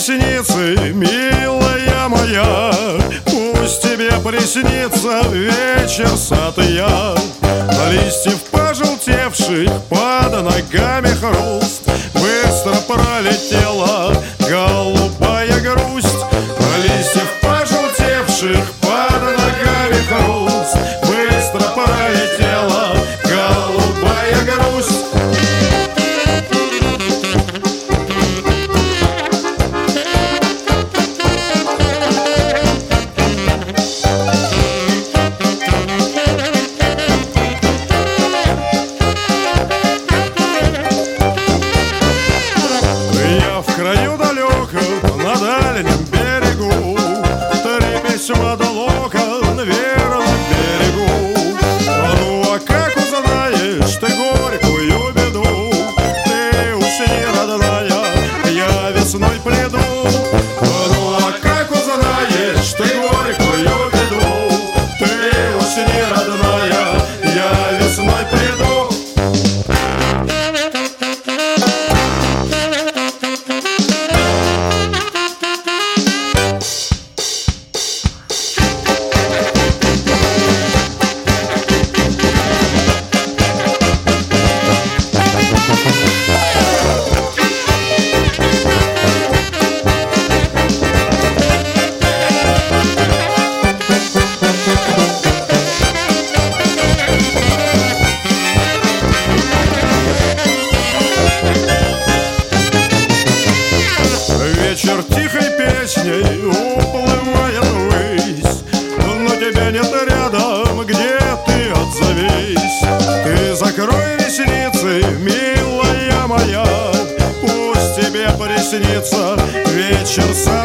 ресницы, милая моя. Пусть тебе приснится вечер сад и я. Листьев пожелтевших под ногами хруст. Быстро пролетела голубая грусть. Листьев пожелтевших под ногами хруст. Быстро пролетела голубая грусть. В краю далеком, на дальнем берегу, три письма до лока на верном берегу. Ну а как узнаешь ты горькую беду? Ты усни, родная, я весной приду. Ну а как узнаешь ты горькую беду? Ты усни, родная, я весной приду. Вечер тихой песней уплывает ввысь, но тебя нет рядом, где ты отзовись. Ты закрой ресницы, милая моя, пусть тебе приснится вечер сад